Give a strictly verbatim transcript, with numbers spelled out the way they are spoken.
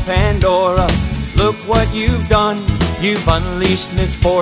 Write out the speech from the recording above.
Pandora, look what you've done. You've unleashed misfortune.